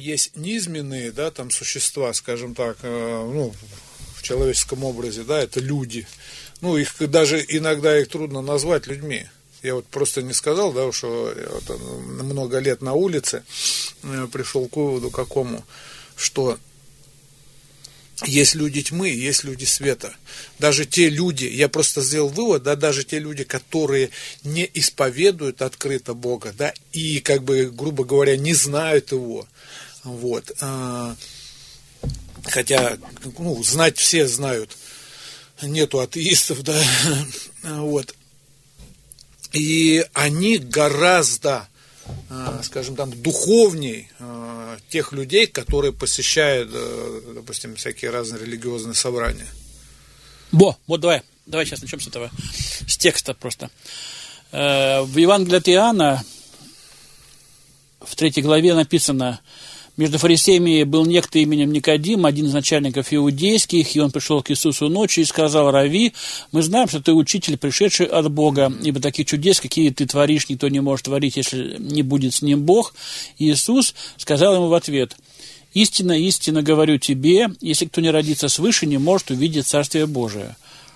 есть низменные, да, там существа, скажем так, ну, в человеческом образе, да, это люди. Ну, их даже иногда их трудно назвать людьми. Я вот просто не сказал, да, что я вот много лет на улице пришел к выводу какому, что есть люди тьмы, есть люди света. Даже те люди, я просто сделал вывод, да, даже те люди, которые не исповедуют открыто Бога, да, и, как бы, грубо говоря, не знают Его, вот, хотя, ну, знать все знают, нету атеистов, да, вот, и они гораздо, скажем, там, духовней тех людей, которые посещают, допустим, всякие разные религиозные собрания. Вот давай сейчас начнем с этого, с текста просто. В Евангелии от Иоанна, в 3 главе написано: «Между фарисеями был некто именем Никодим, один из начальников иудейских, и он пришел к Иисусу ночью и сказал: Рави, мы знаем, что ты учитель, пришедший от Бога, ибо таких чудес, какие ты творишь, никто не может творить, если не будет с ним Бог». И Иисус сказал ему в ответ: «Истинно, истинно говорю тебе, если кто не родится свыше, не может увидеть Царствие Божие».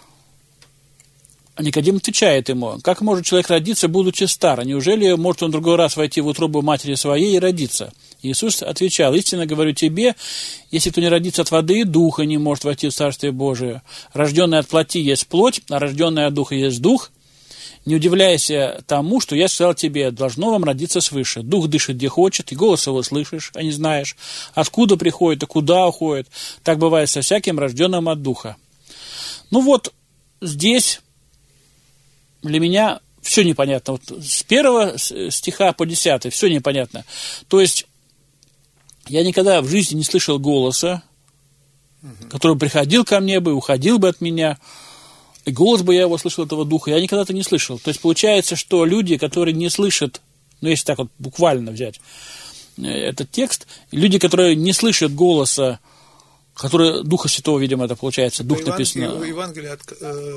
А Никодим отвечает ему: «Как может человек родиться, будучи стар? Неужели может он другой раз войти в утробу матери своей и родиться?» Иисус отвечал: «Истинно говорю тебе, если кто не родится от воды и духа, не может войти в Царствие Божие. Рожденный от плоти есть плоть, а рожденный от духа есть дух. Не удивляйся тому, что я сказал тебе, должно вам родиться свыше. Дух дышит, где хочет, и голос его слышишь, а не знаешь, откуда приходит и куда уходит. Так бывает со всяким рожденным от духа». Ну вот здесь для меня все непонятно. Вот с 1 стиха по 10 все непонятно. То есть я никогда в жизни не слышал голоса, который приходил ко мне бы, уходил бы от меня, и голос бы я его слышал, этого духа. Я никогда это не слышал. То есть получается, что люди, которые не слышат, ну если так вот буквально взять этот текст, люди, которые не слышат голоса, который Духа Святого, видимо, это получается, Дух написано. Евангелие от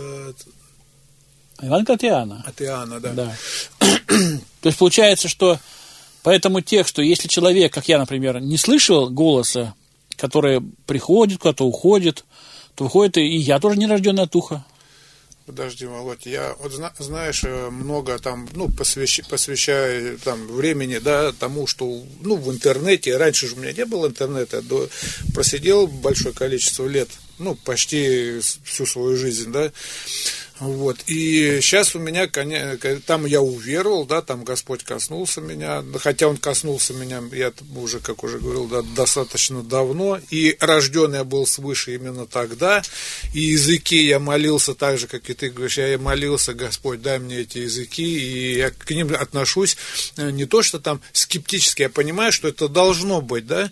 Иоанна. От Иоанна, да. Да. То есть получается, что по этому тексту, если человек, как я, например, не слышал голоса, который приходит, куда-то уходит, то выходит, и я тоже не рожденный от Духа. Подожди, Володь, я вот знаешь, много там, ну, посвящаю там времени, да, тому, что, ну, в интернете, раньше же у меня не было интернета, просидел большое количество лет, ну, почти всю свою жизнь, да, вот, и сейчас у меня, там я уверовал, да, там Господь коснулся меня, хотя Он коснулся меня, я уже, как уже говорил, да, достаточно давно, и рожден я был свыше именно тогда, и языки я молился так же, как и ты говоришь, я молился: Господь, дай мне эти языки, и я к ним отношусь не то, что там скептически, я понимаю, что это должно быть, да,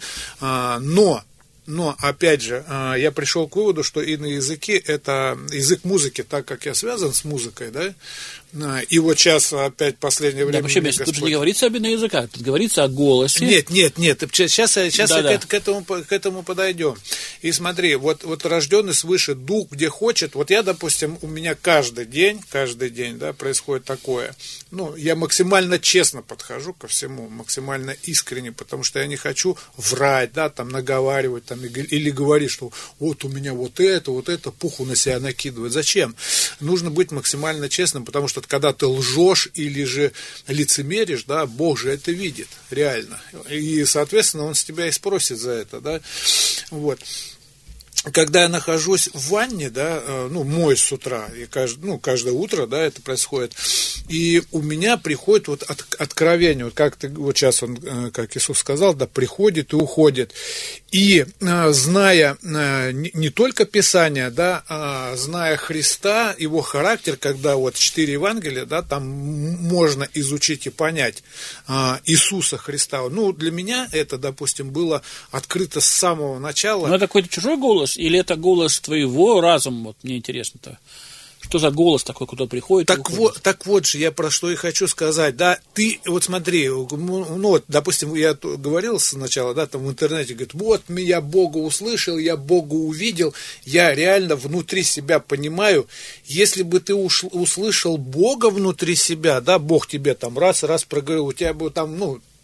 но, опять же, я пришел к выводу, что иные языки – это язык музыки, так как я связан с музыкой, да, и вот сейчас опять в последнее время… Да, вообще, тут же не говорится об иных языках, тут говорится о голосе. Нет, сейчас к этому подойдем. И смотри, вот рожденный свыше дух, где хочет, вот я, допустим, у меня каждый день, да, происходит такое, ну, я максимально честно подхожу ко всему, максимально искренне, потому что я не хочу врать, да, там, наговаривать, там, или говорить, что вот у меня вот это, пуху на себя накидывать. Зачем? Нужно быть максимально честным, потому что когда ты лжешь или же лицемеришь, да, Бог же это видит, реально. И, соответственно, Он с тебя и спросит за это, да, вот. Когда я нахожусь в ванне, да, ну, моюсь с утра, и каждое утро, да, это происходит, и у меня приходит вот откровение, вот как ты, вот сейчас он, как Иисус сказал, да, приходит и уходит, и зная не только Писание, да, а зная Христа, Его характер, когда вот 4 Евангелия, да, там можно изучить и понять Иисуса Христа, ну, для меня это, допустим, было открыто с самого начала. Но это какой-то чужой голос? Или это голос твоего разума? Вот мне интересно-то. Что за голос такой, куда приходит? Так вот же, я про что и хочу сказать. Да, ты, вот смотри, ну вот, допустим, я говорил сначала, да, там в интернете, говорит, вот я Бога услышал, я Бога увидел, я реально внутри себя понимаю, если бы ты услышал Бога внутри себя, да, Бог тебе там раз проговорил, у тебя бы там, ну,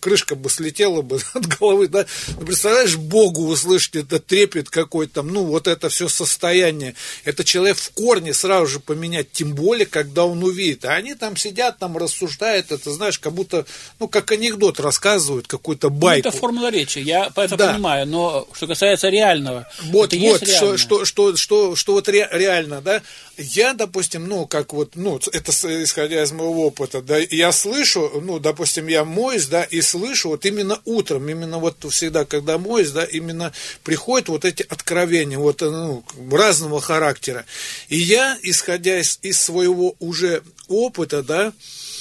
крышка бы слетела бы от головы, да. Ну, представляешь, Богу услышать это трепет какой-то там, ну, вот это все состояние. Это человек в корне сразу же поменять, тем более, когда он увидит. А они там сидят, там рассуждают, это, знаешь, как будто, ну, как анекдот рассказывают, какую-то байку. Ну, это формула речи, я это понимаю, но что касается реального, вот, что вот реально, да, я, допустим, ну, как вот, ну, это исходя из моего опыта, да, я слышу, ну, допустим, я моюсь, да, и слышу вот именно утром, именно вот всегда, когда моюсь, да, именно приходят вот эти откровения, вот, ну, разного характера. И я, исходя из своего уже опыта, да,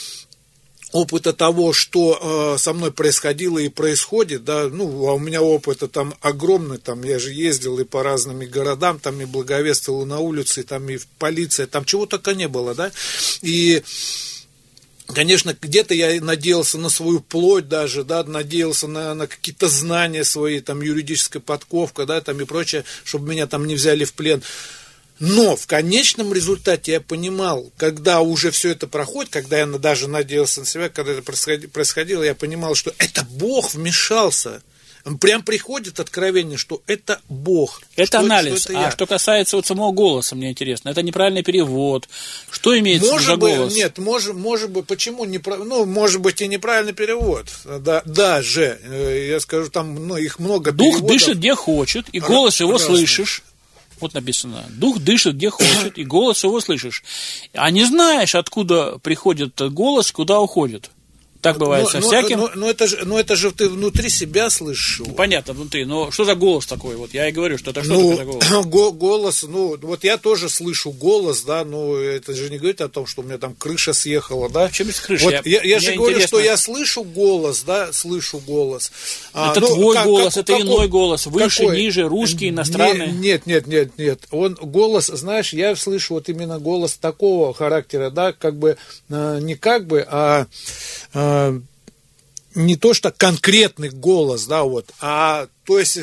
опыта того, что со мной происходило и происходит, да, ну, а у меня опыта там огромный, там, я же ездил и по разным городам, там, и благовествовал на улице, там, и в полиции, там, чего только не было, да, и, конечно, где-то я надеялся на свою плоть даже, да, надеялся на какие-то знания свои, там, юридическая подковка, да, там, и прочее, чтобы меня там не взяли в плен. Но в конечном результате я понимал, когда уже все это проходит, когда я даже надеялся на себя, когда это происходило, я понимал, что это Бог вмешался. Прям приходит откровение, что это Бог. Это анализ. Что это что касается вот самого голоса, мне интересно, это неправильный перевод. Что имеется за голос? Нет, может быть, почему неправильный? Ну, может быть, и неправильный перевод. Да, даже, я скажу, там, ну, их много переводов. Дух дышит где хочет, и голос его слышишь. Вот написано, дух дышит где хочет, и голос его слышишь. А не знаешь, откуда приходит голос, куда уходит. Так бывает со всяким. Но это же ты внутри себя слышишь. Ну, понятно, внутри. Но что за голос такой? Вот я и говорю, что это что такое за голос? Голос, ну, вот я тоже слышу голос, да, но это же не говорит о том, что у меня там крыша съехала, да. Почему без крыши? Вот я же говорю, что я слышу голос, да, слышу голос. Это твой голос, это иной голос, выше, ниже, русский, иностранный. Нет. Он голос, знаешь, я слышу вот именно голос такого характера, да, как бы, не как бы, а не то, что конкретный голос, да, вот, а то есть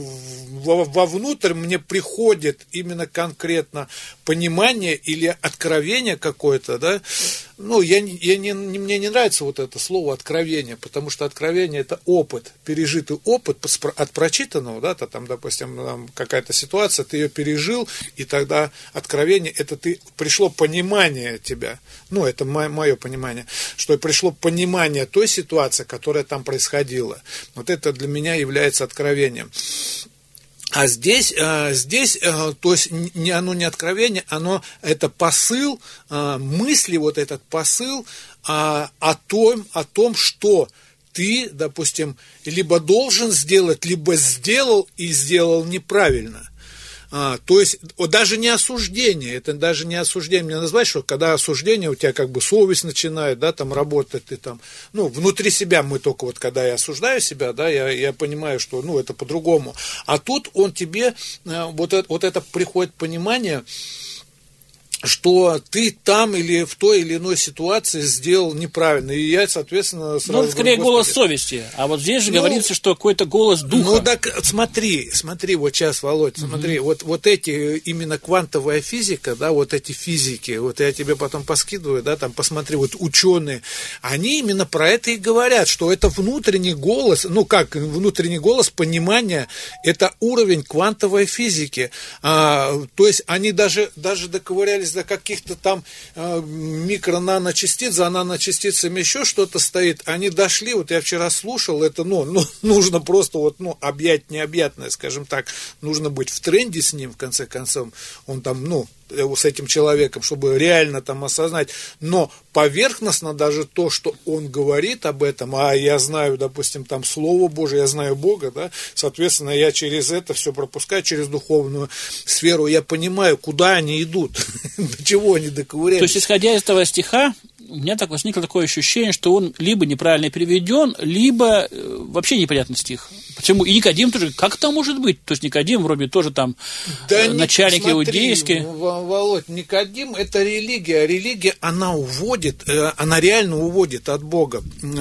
вовнутрь мне приходит именно конкретно понимание или откровение какое-то, да. Ну, мне не нравится вот это слово откровение, потому что откровение — это опыт, пережитый опыт от прочитанного, да, там, допустим, там какая-то ситуация, ты ее пережил, и тогда откровение — это пришло понимание тебя, ну, это мое понимание, что пришло понимание той ситуации, которая там происходила. Вот это для меня является откровением. А здесь, то есть оно не откровение, оно это посыл, мысли, вот этот посыл о том, что ты, допустим, либо должен сделать, либо сделал и сделал неправильно. То есть даже не осуждение, это даже не осуждение, мне назвать, что когда осуждение, у тебя как бы совесть начинает, да, там работать, ты там, ну, внутри себя мы только вот, когда я осуждаю себя, да, я понимаю, что, ну, это по-другому, а тут он тебе, вот это приходит понимание, что ты там или в той или иной ситуации сделал неправильно. И я, соответственно, сразу... Ну, это скорее голос совести. А вот здесь же говорится, что какой-то голос духа. Ну, так смотри, вот сейчас, Володь, смотри, вот эти, именно квантовая физика, да, вот эти физики, вот я тебе потом поскидываю, да, там, посмотри, вот ученые, они именно про это и говорят, что это внутренний голос, ну, как внутренний голос понимания, это уровень квантовой физики. То есть, они даже доковырялись до каких-то там микро-наночастиц, за наночастицами еще что-то стоит, они дошли, вот я вчера слушал, это, нужно просто вот, объять необъятное, скажем так, нужно быть в тренде с ним, в конце концов, он там, с этим человеком, чтобы реально там осознать, но поверхностно даже то, что он говорит об этом, а я знаю, допустим, там Слово Божие, я знаю Бога, да, соответственно, я через это все пропускаю, через духовную сферу, я понимаю, куда они идут, до чего они доковырялись. То есть, исходя из этого стиха, у меня так возникло такое ощущение, что он либо неправильно переведен, либо вообще непонятный стих. Почему? И Никодим тоже, как это может быть? То есть Никодим вроде тоже там начальник иудейский. Володь, Никодим — это религия. Религия, она уводит, она реально уводит от Бога.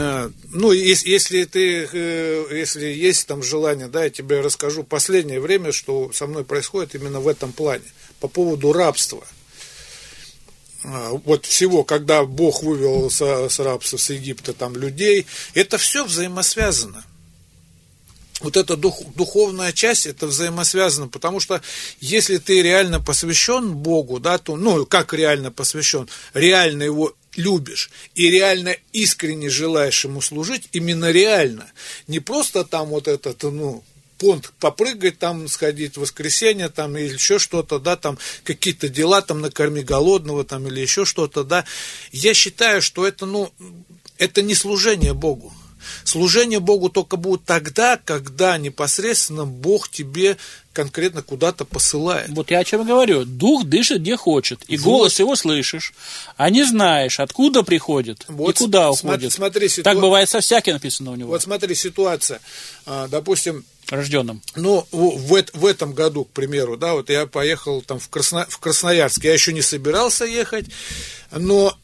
Если есть там желание, да, я тебе расскажу последнее время, что со мной происходит именно в этом плане, по поводу рабства. вот всего, когда Бог вывел с рабства, с Египта там людей, это все взаимосвязано. Вот эта духовная часть, это взаимосвязано, потому что если ты реально посвящен Богу, да, то, ну, как реально посвящен, реально его любишь и реально искренне желаешь ему служить, именно реально, не просто там вот этот, ну, понт попрыгать, там сходить в воскресенье, там, или еще что-то, да, там, какие-то дела, там, накорми голодного, там, или еще что-то, да, я считаю, что это, ну, это не служение Богу. Служение Богу только будет тогда, когда непосредственно Бог тебе конкретно куда-то посылает. Вот я о чем говорю. Дух дышит где хочет, и вот. Голос его слышишь, а не знаешь, откуда приходит вот, и куда уходит. Смотри, так бывает со всяким, написано у него. Вот смотри, ситуация, допустим, рожденным. Ну, в этом году, к примеру, да, вот я поехал там в Красноярск, я еще не собирался ехать, но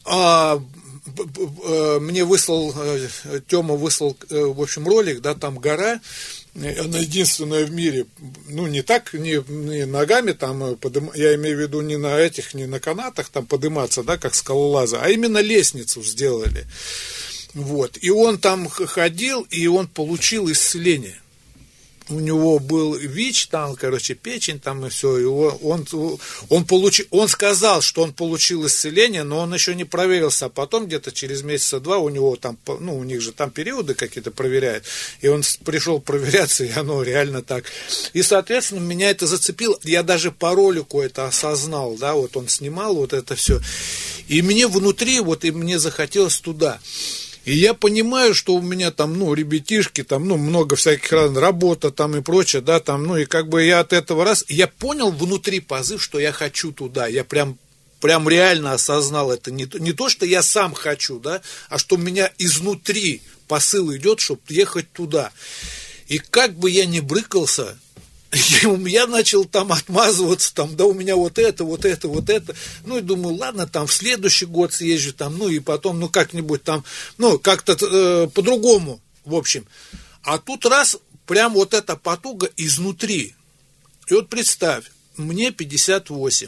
мне Тёма выслал, в общем, ролик, да, там гора, она единственная в мире, ну, не так, не ногами там, я имею в виду не на канатах там подниматься, да, как скалолаза, а именно лестницу сделали. Вот, и он там ходил, и он получил исцеление. У него был ВИЧ, там, короче, печень, там и все. И он сказал, что он получил исцеление, но он еще не проверился. А потом где-то через месяца два у него там, ну, у них же там периоды какие-то проверяют. И он пришел проверяться, и оно реально так. И, соответственно, меня это зацепило. Я даже по ролику это осознал, да, вот он снимал вот это все. И мне внутри, вот, и мне захотелось туда. И я понимаю, что у меня там, ну, ребятишки, там, ну, много всяких разных, работа там и прочее, да, там, ну, и как бы я от этого я понял внутри позыв, что я хочу туда, я прям реально осознал это, не то, что я сам хочу, да, а что у меня изнутри посыл идет, чтобы ехать туда. И как бы я ни брыкался, я начал там отмазываться, там, да у меня вот это. Ну, и думаю, ладно, там, в следующий год съезжу, там, ну, и потом, ну, как-нибудь там, ну, как-то по-другому, в общем. А тут раз, прям вот эта потуга изнутри. И вот представь, мне 58.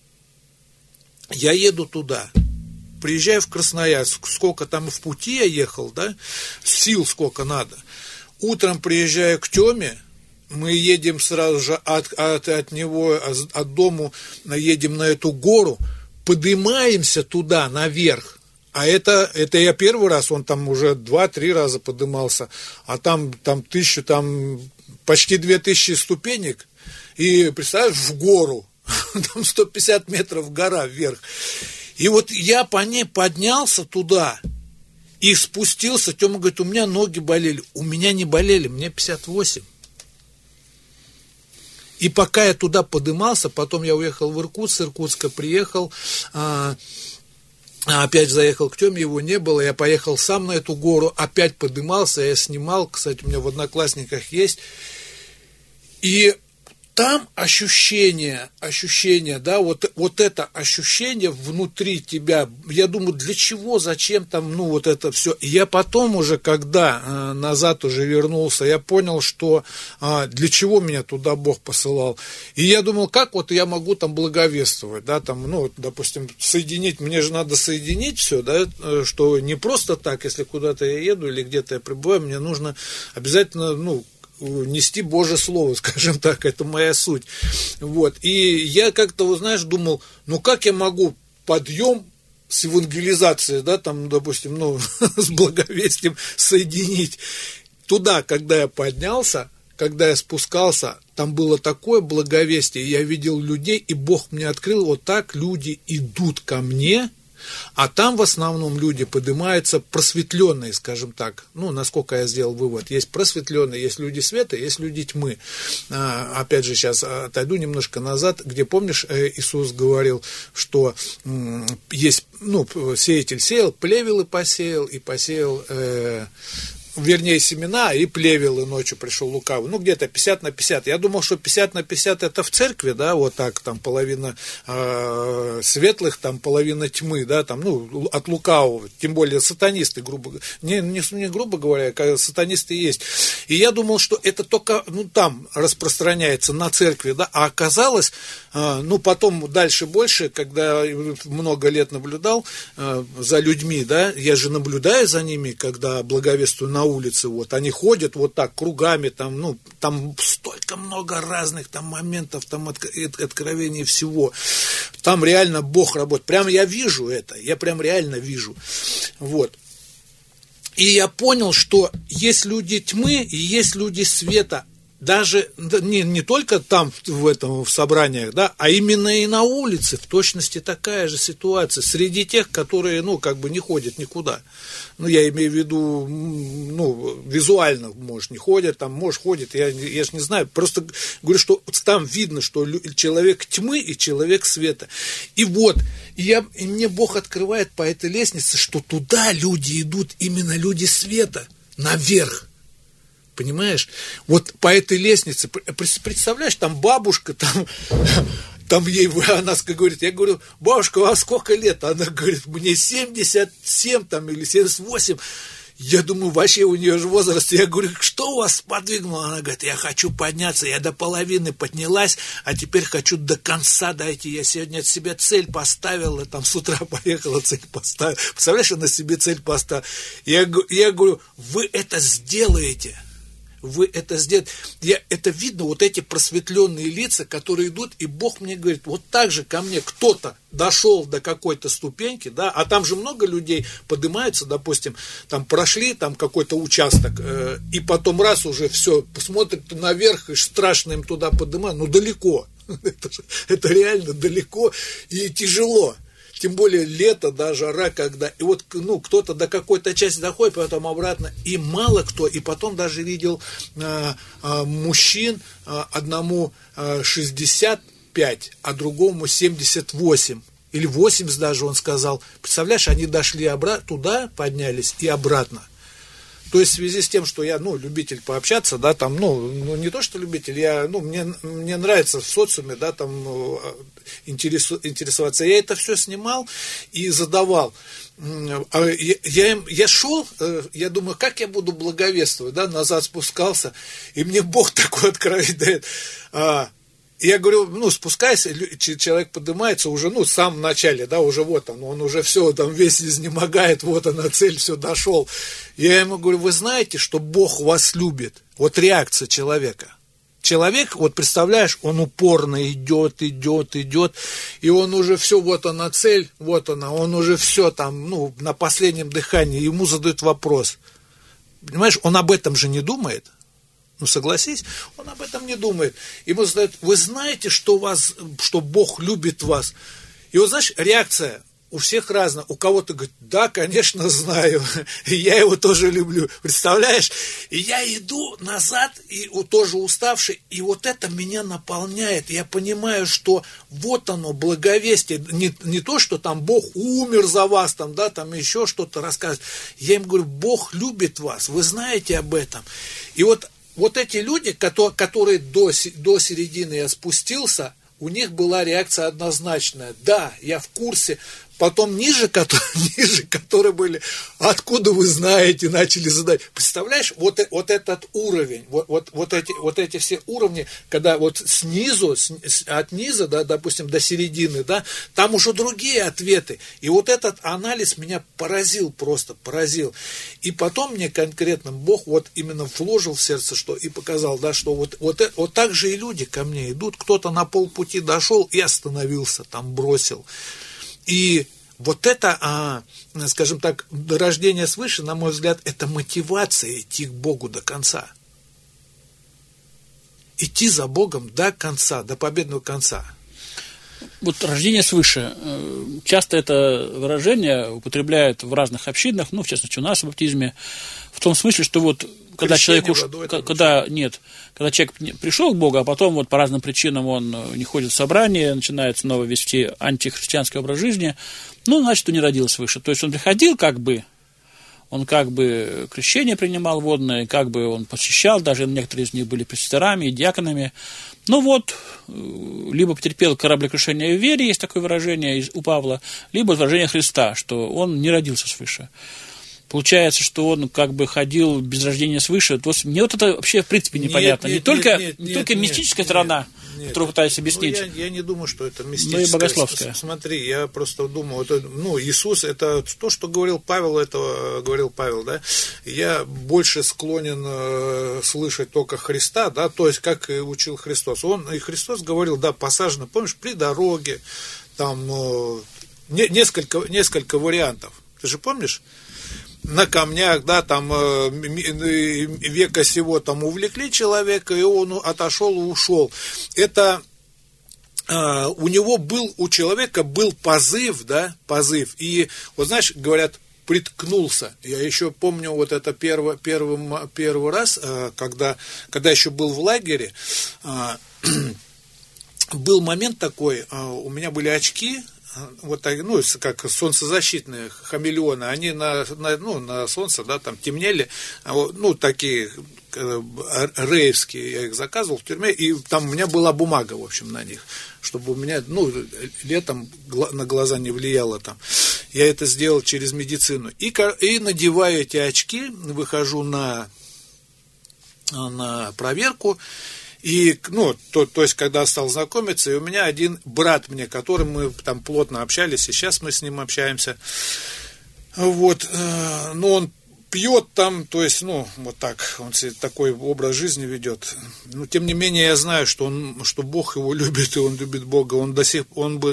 Я еду туда. Приезжаю в Красноярск. Сколько там в пути я ехал, да? Сил сколько надо. Утром приезжаю к Тёме. Мы едем сразу же от него, от дому, едем на эту гору, поднимаемся туда, наверх. А это я первый раз, он там уже 2-3 раза поднимался, а там 1000, там почти 2000 ступенек, и, представляешь, в гору, там 150 метров гора вверх. И вот я по ней поднялся туда и спустился, Тёма говорит, у меня ноги болели. У меня не болели, мне 58. И пока я туда подымался, потом я уехал в Иркутск, с Иркутска приехал, опять заехал к Тёме, его не было, я поехал сам на эту гору, опять подымался, я снимал, кстати, у меня в Одноклассниках есть, и там ощущение, да, вот это ощущение внутри тебя, я думаю, для чего, зачем там, ну, вот это все. И я потом уже, когда назад уже вернулся, я понял, что для чего меня туда Бог посылал. И я думал, как вот я могу там благовествовать, да, там, ну, вот, допустим, соединить, мне же надо соединить все, да, что не просто так, если куда-то я еду или где-то я пребываю, мне нужно обязательно, ну, нести Божье Слово, скажем так, это моя суть. Вот. И я как-то, вот, знаешь, думал, ну как я могу подъем с евангелизацией, да, там, допустим, ну, с благовестием соединить. Туда, когда я поднялся, когда я спускался, там было такое благовестие, я видел людей, и Бог мне открыл, вот так люди идут ко мне, а там в основном люди поднимаются просветленные, скажем так. Ну, насколько я сделал вывод. Есть просветленные, есть люди света, есть люди тьмы. Опять же, сейчас отойду немножко назад, где, помнишь, Иисус говорил, что есть, ну, сеятель сеял, плевел и посеял вернее, семена, и плевелы ночью пришел лукавый. Ну, где-то 50 на 50. Я думал, что 50 на 50 это в церкви, да, вот так, там половина светлых, там половина тьмы, да, там, ну, от лукавого. Тем более сатанисты, грубо говоря. Не грубо говоря, сатанисты есть. И я думал, что это только, ну, там распространяется на церкви, да, а оказалось, ну, потом дальше больше, когда много лет наблюдал за людьми, да, я же наблюдаю за ними, когда благовествую на улице, вот, они ходят вот так, кругами, там, ну, там столько много разных там моментов, там, откровений всего, там реально Бог работает, прям я вижу это, я прям реально вижу, вот. И я понял, что есть люди тьмы и есть люди света, даже не только там в собраниях, да, а именно и на улице в точности такая же ситуация среди тех, которые, ну, как бы не ходят никуда. Ну, я имею в виду, ну, визуально, может, не ходят, там, может, ходят, я же не знаю, просто говорю, что там видно, что человек тьмы и человек света. И вот, и мне Бог открывает по этой лестнице, что туда люди идут, именно люди света, наверх. Понимаешь? Вот по этой лестнице, представляешь, там бабушка, там ей, она говорит, я говорю, бабушка, у вас сколько лет? Она говорит, мне 77 там, или 78. Я думаю, вообще у нее же возраст. Я говорю, что у вас сподвигнуло? Она говорит, я хочу подняться, я до половины поднялась, а теперь хочу до конца дойти. Я сегодня от себя цель поставила, там с утра поехала, цель поставила. Представляешь, она себе цель поставила. Я говорю, вы это сделаете. Вы это сделаете. Это видно, вот эти просветленные лица, которые идут, и Бог мне говорит, вот так же ко мне кто-то дошел до какой-то ступеньки, да, а там же много людей поднимаются, допустим, там прошли там какой-то участок, и потом раз уже все, посмотрят наверх, и страшно им туда поднимать, ну далеко, это реально далеко и тяжело. Тем более лето, да, жара, когда, и вот, ну, кто-то до какой-то части доходит, потом обратно, и мало кто, и потом даже видел мужчин, одному 65, а другому 78, или 80 даже, он сказал, представляешь, они дошли туда, поднялись и обратно. То есть в связи с тем, что я, ну, любитель пообщаться, да, там, ну не то, что любитель, я, ну, мне нравится в социуме, да, там, интересоваться. Я это все снимал и задавал. Я шел, я думаю, как я буду благовествовать, да, назад спускался, и мне Бог такой откровение дает. Я говорю, ну, спускайся, человек поднимается уже, ну, в самом начале, да, уже вот он уже все, там весь изнемогает, вот она, цель, все, дошел. Я ему говорю, вы знаете, что Бог вас любит? Вот реакция человека. Человек, вот представляешь, он упорно идет, и он уже все, вот она цель, вот она, он уже все там, ну, на последнем дыхании, ему задают вопрос. Понимаешь, он об этом же не думает. Ну, согласись, он об этом не думает. Ему задают, вы знаете, что Бог любит вас? И вот, знаешь, реакция у всех разная. У кого-то говорит, да, конечно, знаю, и я его тоже люблю. Представляешь? И я иду назад, и тоже уставший, и вот это меня наполняет. Я понимаю, что вот оно, благовестие. Не то, что там Бог умер за вас, там, да, там еще что-то рассказывает. Я им говорю, Бог любит вас, вы знаете об этом. И вот эти люди, которые до середины я спустился, у них была реакция однозначная. Да, я в курсе. Потом ниже, которые были, откуда вы знаете, начали задать. Представляешь, вот этот уровень, вот эти все уровни, когда вот снизу, от низа, да, допустим, до середины, да, там уже другие ответы. И вот этот анализ меня поразил, просто поразил. И потом мне конкретно Бог вот именно вложил в сердце, что и показал, да, что вот так же и люди ко мне идут, кто-то на полпути дошел и остановился, там бросил. И вот это, скажем так, рождение свыше, на мой взгляд, это мотивация идти к Богу до конца. Идти за Богом до конца, до победного конца. Вот рождение свыше. Часто это выражение употребляют в разных общинах, ну, в частности, у нас в баптизме, в том смысле, что вот когда человек когда человек пришел к Богу, а потом вот по разным причинам он не ходит в собрание, начинает снова вести антихристианский образ жизни, ну, значит, он не родился свыше. То есть он приходил как бы, Он как бы крещение принимал водное, как бы он посещал, даже некоторые из них были пресвитерами и диаконами. Ну вот, либо потерпел кораблекрушение в вере, есть такое выражение у Павла, либо выражение Христа, что он не родился свыше. Получается, что он как бы ходил без рождения свыше. То есть мне вот это вообще в принципе непонятно. Не только мистическая сторона, которую пытаюсь объяснить. Я не думаю, что это мистическая. Но и богословская. Смотри, я просто думаю, Иисус, это то, что говорил Павел, да. Я больше склонен слышать только Христа, да, то есть как и учил Христос. И Христос говорил, да, посажено, помнишь, при дороге, там несколько вариантов. Ты же помнишь? На камнях, да, там века сего там увлекли человека, и он отошел и ушел. Это у человека был позыв, да, позыв. И, вот знаешь, говорят, приткнулся. Я еще помню вот это первый раз, когда еще был в лагере, был момент такой, у меня были очки, вот так, как солнцезащитные хамелеоны, они на солнце, да, там темнели, такие рейвские, я их заказывал в тюрьме, и там у меня была бумага, в общем, на них, чтобы у меня, летом на глаза не влияло там. Я это сделал через медицину. И надеваю эти очки, выхожу на проверку. И, то есть, когда стал знакомиться, и у меня один брат мне, которым мы там плотно общались, и сейчас мы с ним общаемся, вот, он пьет там, то есть, вот так, он себе такой образ жизни ведет. Но, тем не менее, я знаю, что Бог его любит, и он любит Бога, он бы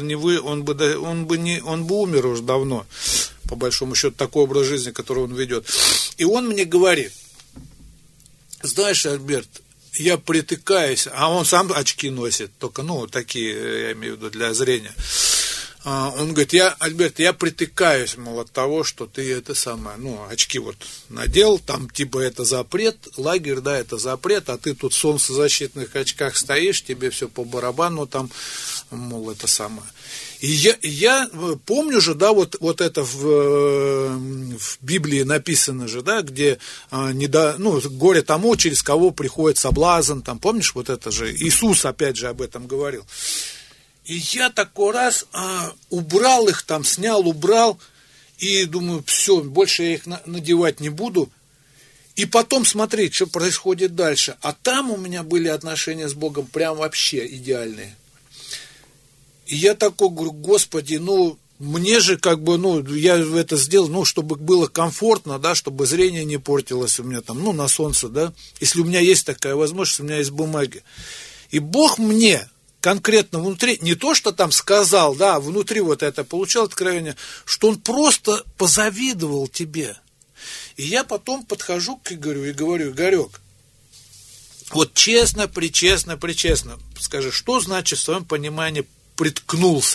умер уже давно, по большому счету, такой образ жизни, который он ведет. И он мне говорит, знаешь, Альберт, я притыкаюсь, а он сам очки носит, только, такие, я имею в виду, для зрения. Он говорит, Альберт, я притыкаюсь, мол, от того, что ты это самое, очки вот надел, там типа это запрет, лагерь, да, это запрет, а ты тут в солнцезащитных очках стоишь, тебе все по барабану, там, мол, это самое. И я помню же, да, вот это в Библии написано же, да, где горе тому, через кого приходит соблазн, там, помнишь, вот это же, Иисус опять же об этом говорил. И я такой раз убрал их там, убрал, и думаю, все, больше я их надевать не буду. И потом смотреть, что происходит дальше. А там у меня были отношения с Богом прям вообще идеальные. И я такой говорю, Господи, мне же как бы, я это сделал, чтобы было комфортно, да, чтобы зрение не портилось у меня там, на солнце, да. Если у меня есть такая возможность, у меня есть бумаги. И Бог мне конкретно внутри, не то, что там сказал, да, внутри вот это получал откровение, что он просто позавидовал тебе. И я потом подхожу к Игорю и говорю, Игорек, вот честно, причестно, скажи, что значит в своем понимании приткнулся?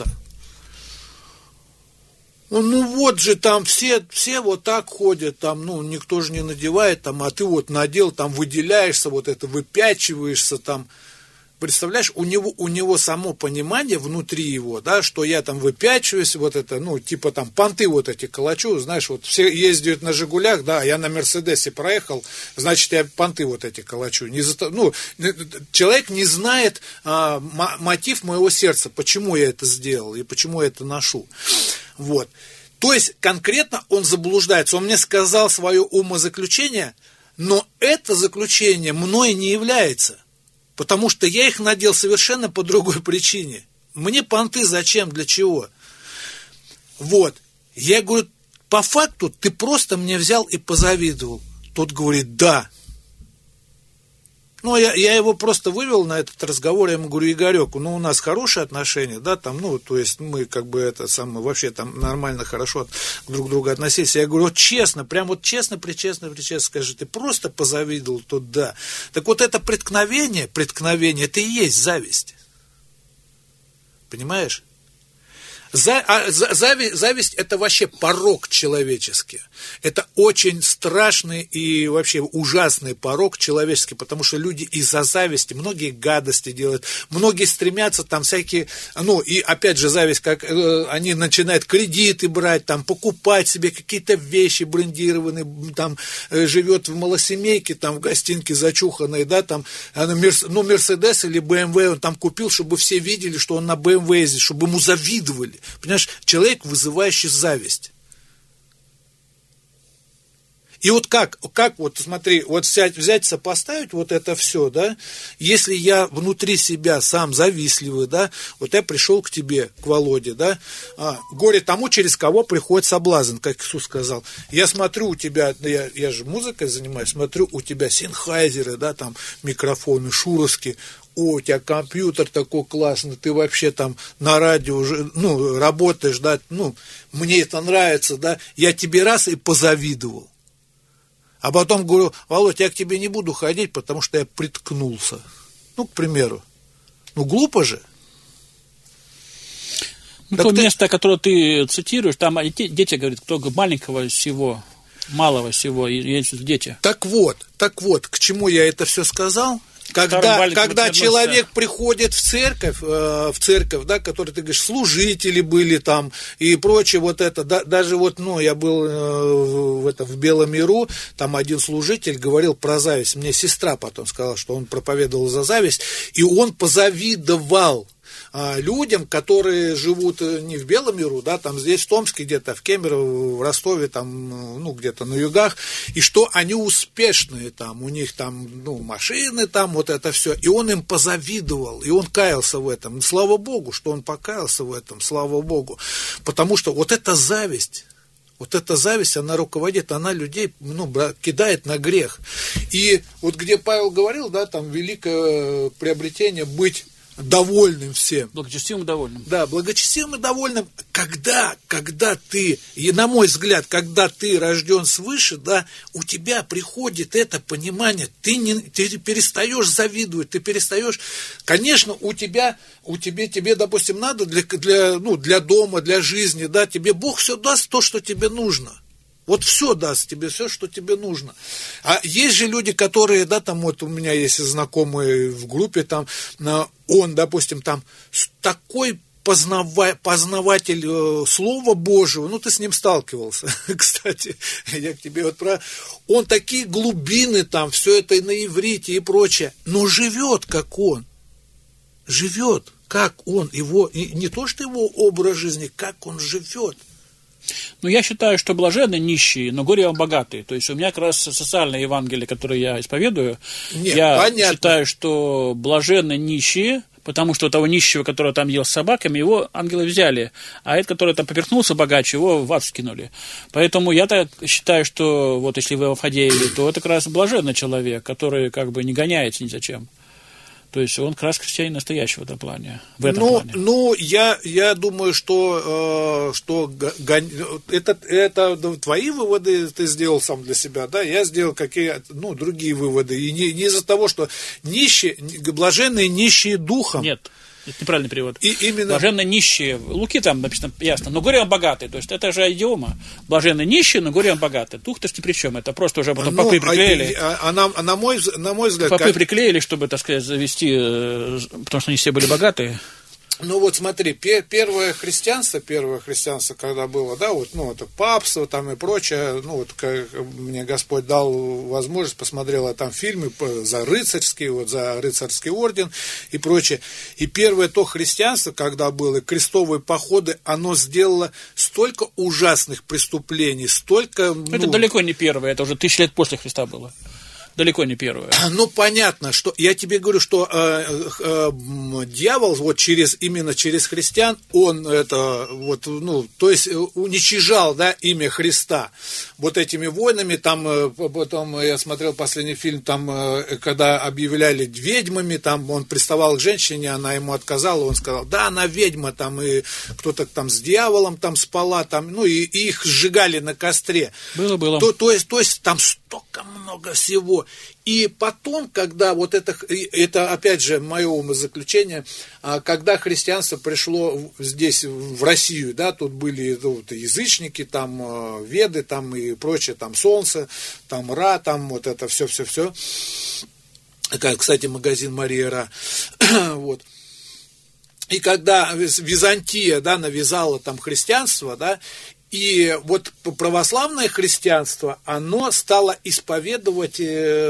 Вот же там все вот так ходят, там, никто же не надевает, там, а ты вот надел, там, выделяешься, вот это, выпячиваешься, там. Представляешь, у него само понимание внутри его, да, что я там выпячиваюсь, вот это, типа там понты вот эти калачу, знаешь, вот все ездят на «Жигулях», да, я на «Мерседесе» проехал, значит, я понты вот эти калачу. Человек не знает мотив моего сердца, почему я это сделал и почему я это ношу. Вот. То есть, конкретно он заблуждается. Он мне сказал свое умозаключение, но это заключение мной не является. Потому что я их надел совершенно по другой причине. Мне понты зачем, для чего? Вот. Я говорю, по факту ты просто мне взял и позавидовал. Тот говорит, да. Я его просто вывел на этот разговор, я ему говорю, Игорек, у нас хорошие отношения, да, там, то есть мы как бы вообще там нормально, хорошо друг к другу относились. Я говорю, честно, прям вот честно, причестно, скажи, ты просто позавидовал, тут да. Так вот это преткновение, это и есть зависть. Понимаешь? Зависть – это вообще порок человеческий. Это очень страшный и вообще ужасный порок человеческий, потому что люди из-за зависти многие гадости делают, многие стремятся там всякие, и опять же зависть, как они начинают кредиты брать, там, покупать себе какие-то вещи брендированные, там, живет в малосемейке, там, в гостинке зачуханной, да, там, Мерседес или БМВ он там купил, чтобы все видели, что он на БМВ ездит, чтобы ему завидовали. Понимаешь, человек, вызывающий зависть. И вот как вот смотри, вот взять, сопоставить вот это все, да, если я внутри себя сам завистливый, да, вот я пришел к тебе, к Володе, да, горе тому, через кого приходит соблазн, как Иисус сказал. Я смотрю у тебя, я же музыкой занимаюсь, смотрю у тебя синхайзеры, да, там микрофоны, шуровские, у тебя компьютер такой классный, ты вообще там на радио уже, работаешь, да, мне это нравится, да, я тебе раз и позавидовал. А потом говорю: Володь, я к тебе не буду ходить, потому что я приткнулся. К примеру. Глупо же. То место, которое ты цитируешь, там дети говорят, кто маленького всего, малого всего, есть дети. Так вот, к чему я это все сказал? Когда человек приходит в церковь, да, который, ты говоришь, служители были там и прочее, вот это, да, даже вот, я был в Белом миру, там один служитель говорил про зависть, мне сестра потом сказала, что он проповедовал за зависть, и он позавидовал людям, которые живут не в Белом миру, да, там здесь в Томске где-то, в Кемерово, в Ростове, там, где-то на югах, и что они успешные там, у них там, машины там, вот это все, и он им позавидовал, и он каялся в этом, слава Богу, что он покаялся в этом, слава Богу, потому что вот эта зависть, она руководит, она людей, кидает на грех, и вот где Павел говорил, да, там великое приобретение быть довольным всем. Благочестивым и довольным. Да, благочестивым и довольным, когда ты, и на мой взгляд, когда ты рожден свыше, да, у тебя приходит это понимание, ты перестаешь завидовать, ты перестаешь, конечно, тебе, допустим, надо для дома, для жизни, да, тебе Бог все даст то, что тебе нужно. Вот все даст тебе, все, что тебе нужно. А есть же люди, которые, да, там вот у меня есть знакомые в группе, там, он, допустим, там такой познаватель Слова Божьего, ты с ним сталкивался, кстати, я к тебе он такие глубины там, все это и на иврите и прочее, но живет как он, его, и не то, что его образ жизни, как он живет. Я считаю, что блаженны нищие, но горе вам богатые. То есть у меня как раз социальное Евангелие, которое я исповедую, понятно. Считаю, что блаженны нищие, потому что того нищего, который там ел с собаками, его ангелы взяли, а этот, который там поперхнулся богаче, его в ад скинули. Поэтому я так считаю, что вот если вы в Фадееве, то это как раз блаженный человек, который как бы не гоняется ни зачем. То есть он как раз христианин настоящий в этом плане. Я думаю, что это твои выводы ты сделал сам для себя, да, я сделал другие выводы. И не из-за того, что блаженные нищие духом. Нет. Это неправильный перевод. И именно... Блаженно нищие. В Луки там написано ясно. Но горе вам богатые. То есть это же идиома. Блаженно нищие, но горе вам богатые. Дух-то ни при чем. Это просто уже потом попы приклеили. На мой взгляд... Попы приклеили, чтобы, так сказать, завести, потому что они все были богатые. Смотри, первое христианство, когда было, да, это папство там и прочее, как мне Господь дал возможность, посмотрел я там фильмы за рыцарский орден и прочее. И первое то христианство, когда было, крестовые походы, оно сделало столько ужасных преступлений, столько... Это далеко не первое, это уже 1000 лет после Христа было. Далеко не первое. Понятно, что я тебе говорю, что дьявол именно через христиан, он то есть уничижал, да, имя Христа вот этими войнами, там, потом я смотрел последний фильм, там, когда объявляли ведьмами, там, он приставал к женщине, она ему отказала, он сказал, да, она ведьма, там, и кто-то там с дьяволом там спала, там, и их сжигали на костре. Было. То есть там столько много всего. И потом, когда вот это опять же мое умозаключение, когда христианство пришло здесь, в Россию, да, тут были язычники, там веды, там и прочее, там солнце, там Ра, там вот это все. Кстати, магазин Мария Ра. Вот. И когда Византия, да, навязала там христианство, да, и вот православное христианство, оно стало исповедовать,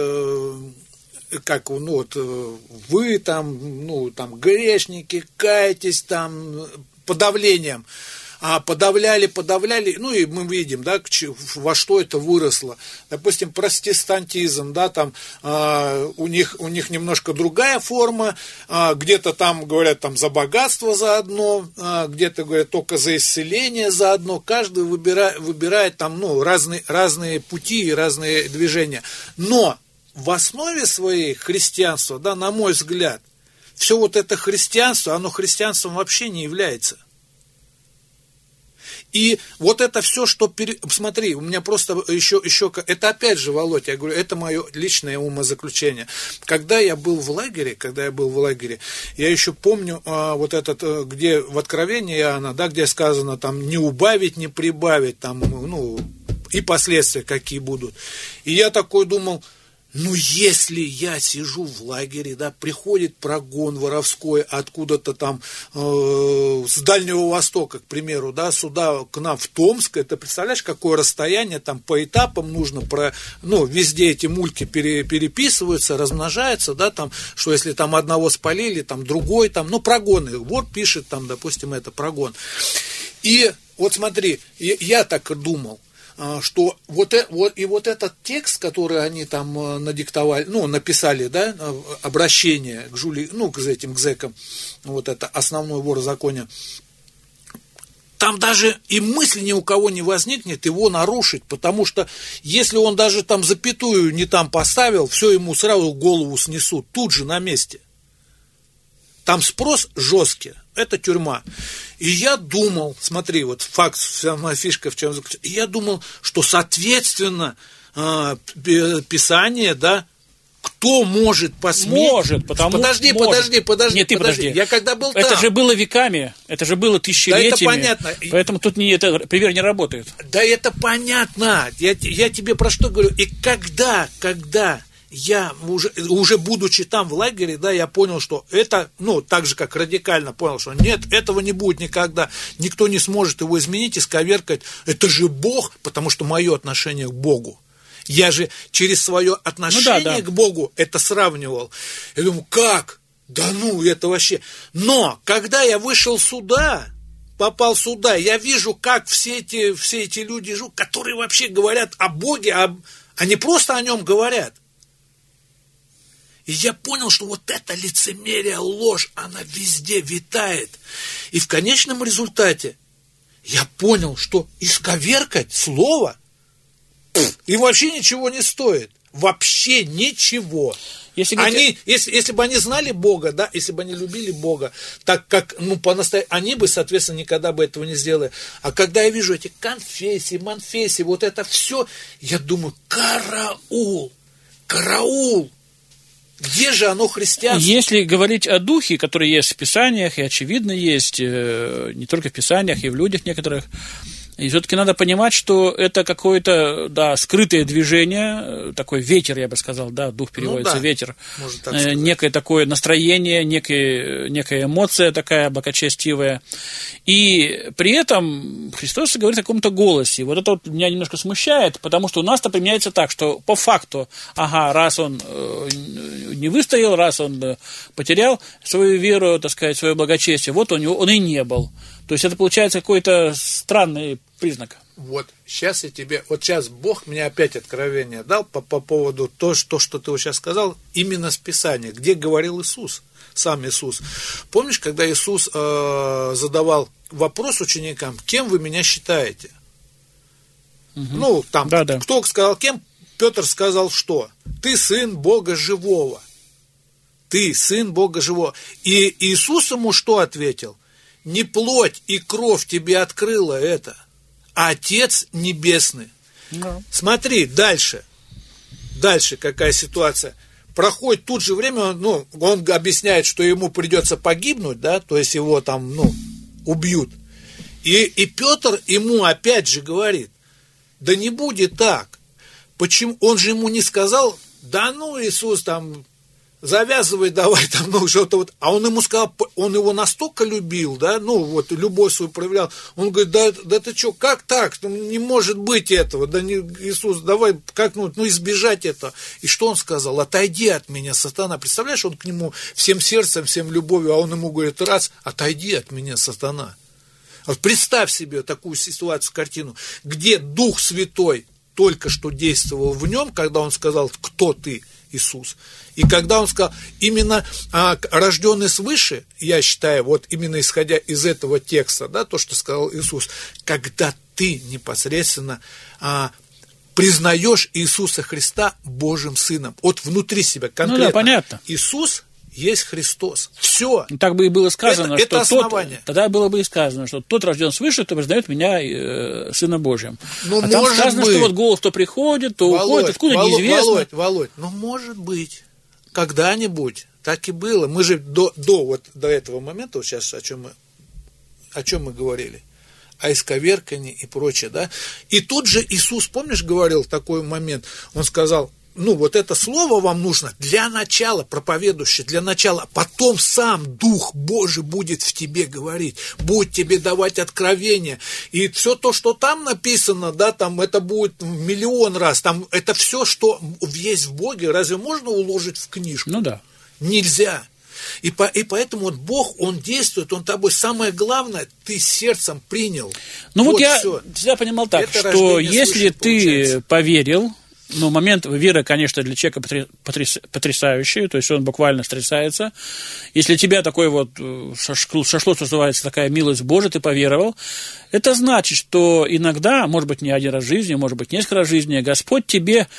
как, вы там, грешники, кайтесь там, подавлением. Подавляли, и мы видим, да, во что это выросло. Допустим, протестантизм, да, там у них немножко другая форма, где-то там говорят там за богатство заодно, где-то говорят только за исцеление заодно. Каждый выбирает там, разные пути и разные движения. Но в основе своей христианства, да, на мой взгляд, все вот это христианство, оно христианством вообще не является. И вот это все, что... Смотри, у меня просто еще... Это опять же, Володь, я говорю, это мое личное умозаключение. Когда я был в лагере, я еще помню вот этот, где в Откровении Иоанна, да, где сказано, там, не убавить, не прибавить, там, и последствия какие будут. И я такой думал, если я сижу в лагере, да, приходит прогон воровской откуда-то там с Дальнего Востока, к примеру, да, сюда к нам в Томск, это представляешь, какое расстояние, там по этапам нужно, везде эти мульки переписываются, размножаются, да, там, что если там одного спалили, там другой, там, прогоны, вор пишет там, допустим, это прогон. И вот смотри, я так думал, что вот этот текст, который они там надиктовали, написали, да, обращение к к зэкам, вот это основной вор в законе, там даже и мысли ни у кого не возникнет его нарушить, потому что если он даже там запятую не там поставил, все, ему сразу голову снесут, тут же на месте. Там спрос жесткий, это тюрьма. И я думал, смотри, вот факт, вся моя фишка в чем заключается. И я думал, что, соответственно, Писание, да, кто может посметь... Может, потому... Подожди. Нет, ты подожди. Я когда был там... Это же было веками, это же было тысячелетиями. Да, это понятно. Поэтому тут пример не работает. Да, это понятно. Я тебе про что говорю. И когда я, уже будучи там в лагере, да, я понял, что это, так же, как радикально понял, что нет, этого не будет никогда, никто не сможет его изменить, исковеркать, это же Бог, потому что мое отношение к Богу. Я же через свое отношение к Богу это сравнивал. Я думаю, как? Да это вообще. Но, когда я вышел сюда, попал сюда, я вижу, как все эти люди живут, которые вообще говорят о Боге, а не просто о нем говорят. И я понял, что вот это лицемерие, ложь, она везде витает. И в конечном результате я понял, что исковеркать слово им вообще ничего не стоит. Вообще ничего. Если бы они знали Бога, да, если бы они любили Бога, так как, по-настоящему, они бы, соответственно, никогда бы этого не сделали. А когда я вижу эти конфессии, манфессии, вот это все, я думаю, караул. Где же оно христианство? Если говорить о духе, который есть в Писаниях, и очевидно есть не только в Писаниях, и в людях некоторых, и все-таки надо понимать, что это какое-то, скрытое движение, такой ветер, я бы сказал, дух переводится, ветер, некое такое настроение, некая эмоция такая благочестивая. И при этом Христос говорит о каком-то голосе. Вот это вот меня немножко смущает, потому что у нас-то применяется так, что по факту, раз он не выстоял, раз он потерял свою веру, так сказать, свое благочестие, вот он и не был. То есть это получается какой-то странный признак. Вот сейчас Бог мне опять откровение дал по поводу того, что ты вот сейчас сказал, именно с Писания, где говорил Иисус, сам Иисус. Помнишь, когда Иисус задавал вопрос ученикам, кем вы меня считаете? Угу. Кто сказал кем? Петр сказал что? Ты сын Бога живого. Ты сын Бога живого. И Иисус ему что ответил? Не плоть и кровь тебе открыла это, а Отец Небесный. Смотри, дальше. дальше какая ситуация. Проходит тут же время, он объясняет, что ему придется погибнуть, да, то есть его там, убьют. И Петр ему опять же говорит, да не будет так. Почему? Он же ему не сказал, да Иисус, там, завязывай давай, там, что-то вот. А он ему сказал, он его настолько любил, да, любовь свою проявлял. Он говорит, да ты что, как так? Не может быть этого, да не, Иисус, давай, как, избежать этого. И что он сказал? Отойди от меня, сатана. Представляешь, он к нему всем сердцем, всем любовью, а он ему говорит, отойди от меня, сатана. Вот представь себе такую ситуацию, картину, где Дух Святой только что действовал в нем, когда он сказал, кто ты, Иисус. И когда он сказал, именно рожденный свыше, я считаю, вот именно исходя из этого текста, да, то, что сказал Иисус, когда ты непосредственно признаешь Иисуса Христа Божьим Сыном, вот внутри себя конкретно. Понятно. Иисус есть Христос. Все. Так бы и было сказано, это основание. Тогда было бы и сказано, что тот рожден свыше, кто признает меня Сыном Божьим. Там сказано, что вот голос то приходит, то уходит, откуда неизвестно. Володь, может быть, когда-нибудь так и было. Мы же до этого момента, вот сейчас о чем мы говорили, о исковеркании и прочее, да. И тут же Иисус, помнишь, говорил такой момент, он сказал, вот это слово вам нужно для начала, проповедующее, для начала, потом сам Дух Божий будет в тебе говорить, будет тебе давать откровения, и все то, что там написано, да, там это будет в миллион раз, там это все, что есть в Боге, разве можно уложить в книжку? Да. Нельзя. И поэтому вот Бог, Он действует, Он тобой, самое главное, ты сердцем принял. Я всегда понимал так, это что если ты поверил, момент веры, конечно, для человека потрясающий, то есть он буквально стрясается. Если тебя такой вот сошло, что называется, такая милость Божия, ты поверовал, это значит, что иногда, может быть, не один раз в жизни, может быть, несколько раз в жизни, Господь тебе,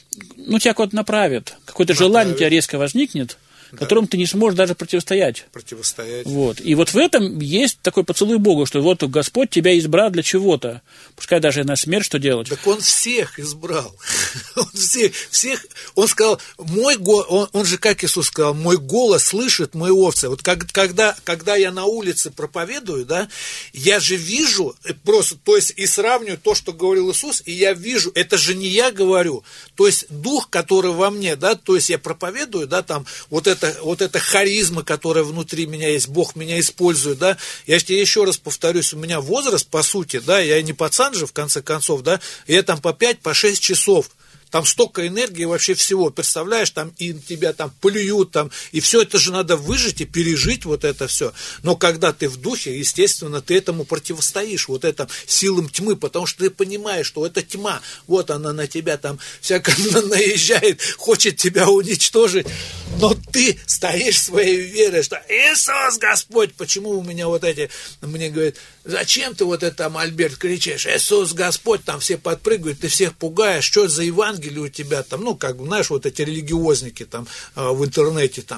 тебя куда-то направит, какое-то желание у тебя резко возникнет, которым ты не сможешь даже противостоять. Вот. И вот в этом есть такой поцелуй Богу, что вот Господь тебя избрал для чего-то. Пускай даже на смерть что делать. Так Он всех избрал. Он всех. Он сказал, мой голос, он же, как Иисус сказал, мой голос слышит мои овцы. Вот когда я на улице проповедую, да, я же вижу, просто, то есть и сравниваю то, что говорил Иисус, и я вижу, это же не я говорю, то есть Дух, который во мне, да, то есть я проповедую, да, там, вот эта харизма, которая внутри меня есть, Бог меня использует, да, я тебе еще раз повторюсь, у меня возраст, по сути, да, я не пацан же, в конце концов, да, я там по 5-6 часов, там столько энергии вообще всего, представляешь, там и тебя там плюют, там, и все это же надо выжить и пережить вот это все. Но когда ты в духе, естественно, ты этому противостоишь, вот этим силам тьмы, потому что ты понимаешь, что это тьма, вот она на тебя там всяко наезжает, хочет тебя уничтожить, но ты стоишь своей верой, что Иисус Господь, почему у меня вот эти, мне говорят, зачем ты вот это там, Альберт, кричишь, Иисус Господь, там все подпрыгивают, ты всех пугаешь, что за Евангелие у тебя там, знаешь, вот эти религиозники там в интернете там.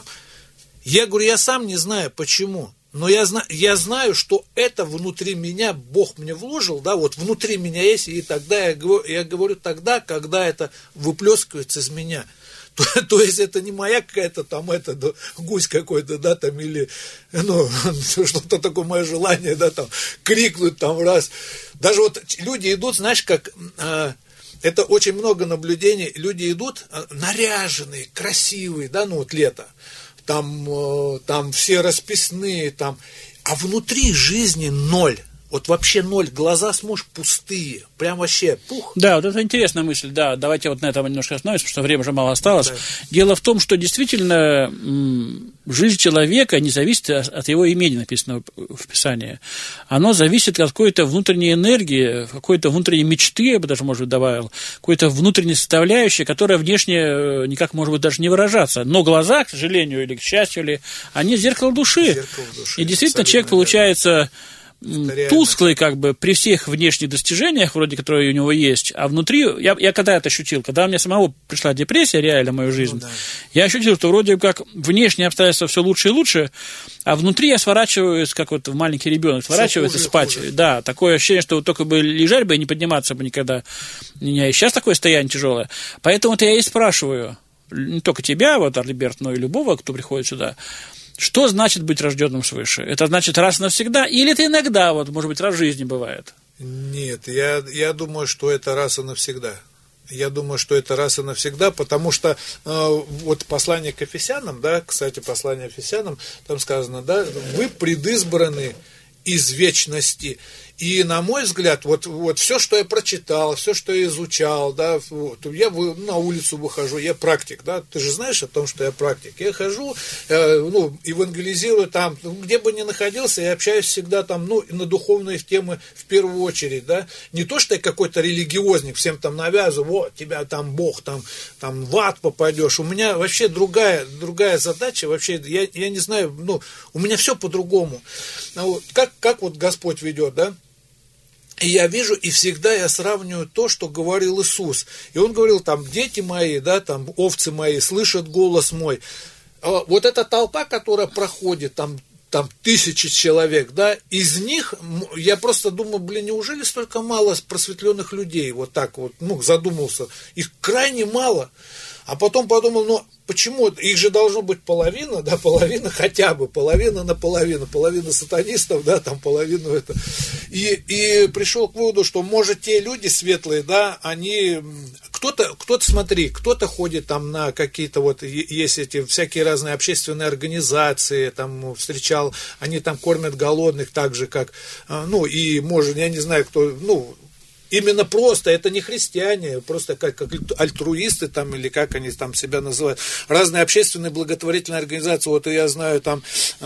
Я говорю, я сам не знаю, почему, но я знаю, что это внутри меня, Бог мне вложил, да, вот внутри меня есть, и тогда я говорю тогда, когда это выплескивается из меня. То есть это не моя какая-то там, гусь какой-то, да, там, или, что-то такое мое желание, да, там, крикнуть там раз. Даже вот люди идут, знаешь, как, это очень много наблюдений, люди идут наряженные, красивые, да, лето, там все расписные, там, а внутри жизни ноль. Вот вообще ноль, глаза смотришь пустые, прям вообще пух. Да, вот это интересная мысль, да, давайте вот на этом немножко остановимся, потому что время уже мало осталось. Да. Дело в том, что действительно жизнь человека не зависит от его имени, написанного в Писании. Оно зависит от какой-то внутренней энергии, какой-то внутренней мечты, я бы даже, может быть, добавил, какой-то внутренней составляющей, которая внешне никак, может быть, даже не выражаться. Но глаза, к сожалению, или к счастью, они зеркало души. И действительно, человек, получается, тусклый, как бы, при всех внешних достижениях, вроде, которые у него есть, а внутри, я когда это ощутил, когда у меня самого пришла депрессия реально в мою жизнь, я ощутил, что вроде как внешние обстоятельства все лучше и лучше, а внутри я сворачиваюсь, как вот маленький ребенок сворачивается спать. Хуже. Да, такое ощущение, что вот только бы лежать бы и не подниматься бы никогда. У меня и сейчас такое состояние тяжелое. Поэтому-то я и спрашиваю, не только тебя, вот, Альберт, но и любого, кто приходит сюда, что значит быть рожденным свыше? Это значит раз навсегда? Или это иногда, вот, может быть, раз в жизни бывает? Нет, я думаю, что это раз и навсегда. Я думаю, что это раз и навсегда, потому что вот послание к Ефесянам, да, кстати, послание к Ефесянам, там сказано, да, вы предизбраны из вечности. И, на мой взгляд, вот все, что я прочитал, все, что я изучал, да, я на улицу выхожу, я практик, да, ты же знаешь о том, что я практик. Я хожу, евангелизирую там, где бы ни находился, я общаюсь всегда там, на духовные темы в первую очередь, да. Не то, что я какой-то религиозник, всем там навязываю, вот, тебя там Бог, там в ад попадешь. У меня вообще другая задача, вообще, я не знаю, у меня все по-другому. Как вот Господь ведет, да. И я вижу, и всегда я сравниваю то, что говорил Иисус. И Он говорил, там, дети мои, да, там, овцы мои, слышат голос мой. Вот эта толпа, которая проходит, там тысячи человек, да, из них, я просто думаю, неужели столько мало просветленных людей, вот так вот, задумался. Их крайне мало. А потом подумал, почему? Их же должно быть половина, да, половина хотя бы, половина на половину, половина сатанистов, да, там половину это. И пришел к выводу, что, может, те люди светлые, да, они, кто-то, смотри, кто-то ходит там на какие-то вот, есть эти всякие разные общественные организации, там встречал, они там кормят голодных так же, как, и, может, я не знаю, кто, именно просто, это не христиане, просто как альтруисты там, или как они там себя называют, разные общественные благотворительные организации, вот я знаю там,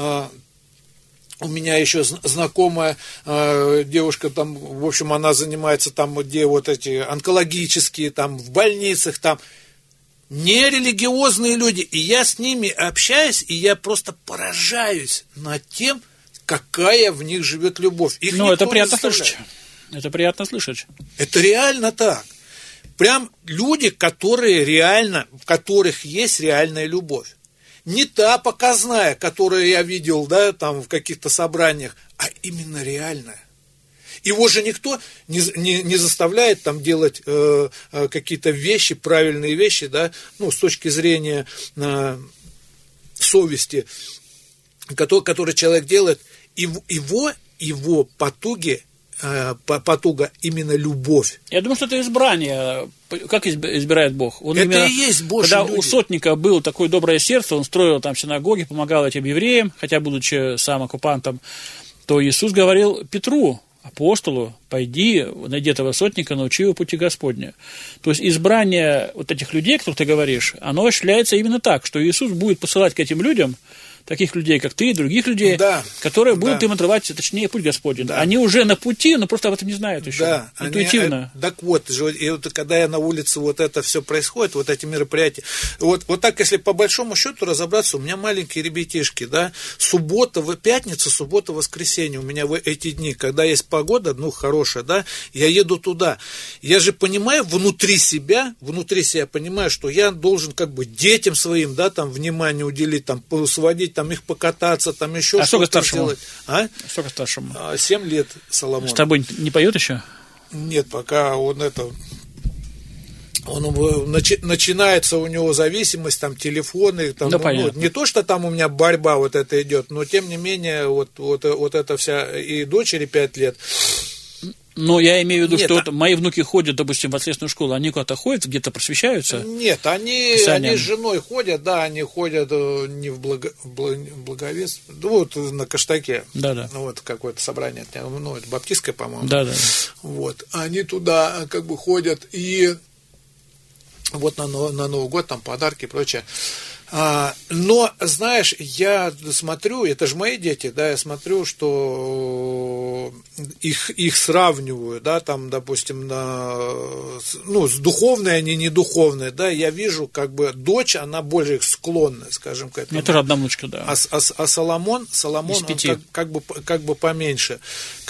у меня еще знакомая девушка, там, в общем, она занимается там, где вот эти онкологические, там, в больницах, там, нерелигиозные люди, и я с ними общаюсь, и я просто поражаюсь над тем, какая в них живет любовь. Их это приятно слышать. Это приятно слышать. Это реально так. Прям люди, которые реально, в которых есть реальная любовь. Не та показная, которую я видел, да, там в каких-то собраниях, а именно реальная. Его же никто не заставляет там делать какие-то вещи, правильные вещи, да, с точки зрения совести, который человек делает. Его потуга именно любовь. Я думаю, что это избрание. Как избирает Бог? Он это именно, и есть Божьи когда люди. У сотника было такое доброе сердце, он строил там синагоги, помогал этим евреям, хотя, будучи сам оккупантом, то Иисус говорил Петру, апостолу, пойди, найди этого сотника, научи его пути Господня. То есть избрание вот этих людей, о которых ты говоришь, оно осуществляется именно так, что Иисус будет посылать к этим людям таких людей, как ты, и других людей, которые будут им отрывать, точнее, путь Господень. Да. Они уже на пути, но просто об этом не знают еще. Интуитивно. Так вот, и вот, когда я на улице, вот это все происходит, вот эти мероприятия, вот так, если по большому счету разобраться, у меня маленькие ребятишки, да, пятница, суббота, воскресенье, у меня в эти дни, когда есть погода, хорошая, да, я еду туда. Я же понимаю внутри себя понимаю, что я должен как бы детям своим, да, там, внимание уделить, там, сводить, там, их покататься, там, еще что-то сделать. Сколько старшему? 7 лет Соломон. С тобой не поет еще? Нет, пока начинается у него зависимость, там, телефоны, там, не то, что там у меня борьба вот это идет, но тем не менее, вот эта вся, и дочери 5 лет. Но я имею в виду, что мои внуки ходят, допустим, в воскресную школу, они куда-то ходят, где-то просвещаются? Нет, они с женой ходят, да, они ходят не в Благовест, вот на Каштаке, вот какое-то собрание, это баптистское, по-моему. Да. Вот, они туда как бы ходят, и вот на Новый год там подарки и прочее. Но, знаешь, я смотрю, это же мои дети, да, я смотрю, что их сравниваю, да, там, допустим, с духовной, они не духовные, да, я вижу, как бы, дочь, она более склонная, скажем, к этому. Это же одна внучка, да. А Соломон, он как бы поменьше,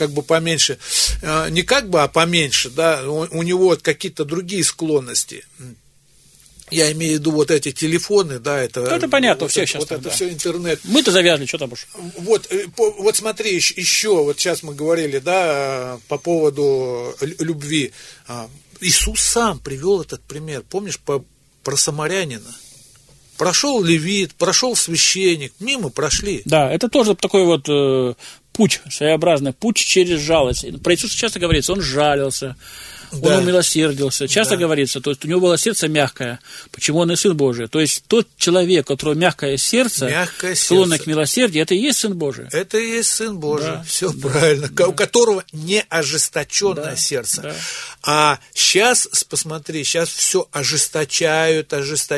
не как бы, а поменьше, да, у него вот какие-то другие склонности. Я имею в виду вот эти телефоны, да, это понятно, вот у всех это, сейчас. Вот так, это да. все интернет. Мы-то завязли, что там уж. Вот смотри, еще, вот сейчас мы говорили, да, по поводу любви. Иисус сам привел этот пример, помнишь, про самарянина. Прошел левит, прошел священник, мимо прошли. Да, это тоже такой вот путь, своеобразный путь через жалость. Про Иисуса часто говорится, он жалился. Да. Он умилосердился. Часто говорится, то есть у него было сердце мягкое. Почему он и Сын Божий? То есть тот человек, у которого мягкое сердце, склонный к милосердию, это и есть Сын Божий. Это и есть Сын Божий. Да. Все правильно. У которого не ожесточенное сердце. Да. А сейчас, посмотри, сейчас все ожесточают.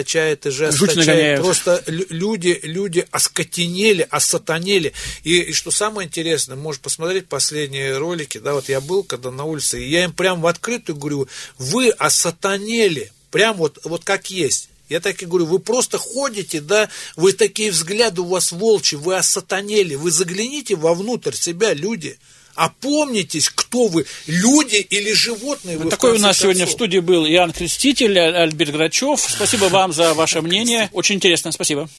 Просто люди оскотенели, осатанели. И что самое интересное, можешь посмотреть последние ролики, да, вот я был когда на улице, и я им прям в открытую говорю, вы осатанели, прям вот как есть. Я так и говорю, вы просто ходите, да, вы такие взгляды у вас волчьи, вы осатанели, вы загляните вовнутрь себя, люди. Опомнитесь, кто вы, люди или животные. Вот такой у нас сегодня в студии был Иоанн Креститель, Альберт Грачев. Спасибо вам за ваше мнение. Очень интересно, спасибо.